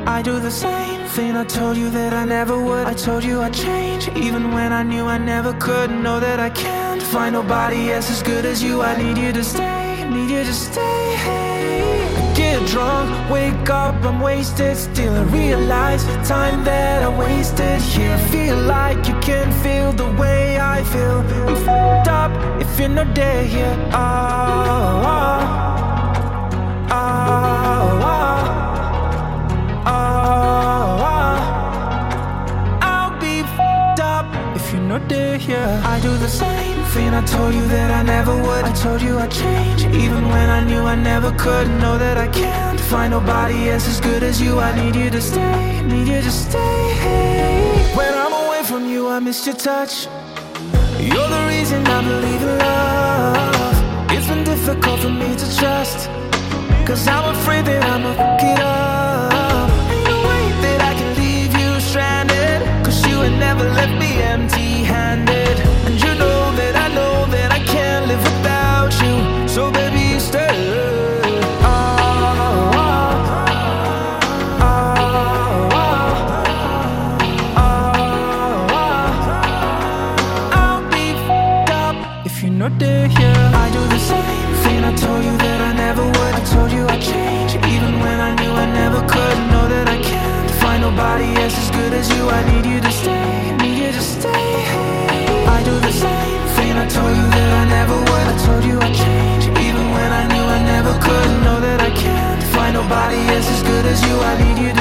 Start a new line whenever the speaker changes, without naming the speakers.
I do the same thing I told you that I never would. I told you I'd change, even when I knew I never could. Know that I can't find nobody else as good as you. I need you to stay, need you to stay. I get drunk, wake up, I'm wasted. Still I realize the time that I wasted here. Feel like you can feel the way I feel. I'm fucked up if you're not there here. Oh, oh, oh, oh. Not there, yeah. I do the same thing I told you that I never would. I told you I'd change, even when I knew I never could. Know that I can't find nobody else as good as you. I need you to stay, need you to stay. When I'm away from you, I miss your touch. You're the reason I believe in love. It's been difficult for me to trust, 'cause I'm afraid that I'ma fuck it up. Ain't no way that I can leave you stranded, 'cause you had never left me empty-handed. And you know that I can't live without you. So baby, stay. Oh, oh, oh, oh, oh. I'll be f***ed up if you're not there, yeah. I do the same thing I told you that I never would. I told you I'd change, even when I knew I never could. Know that I can't find nobody else as good as you. I need you to stay, need you to stay. I do the same thing I told you that I never would. I told you I'd change, even when I knew I never could. Know that I can't find nobody else as good as you. I need you to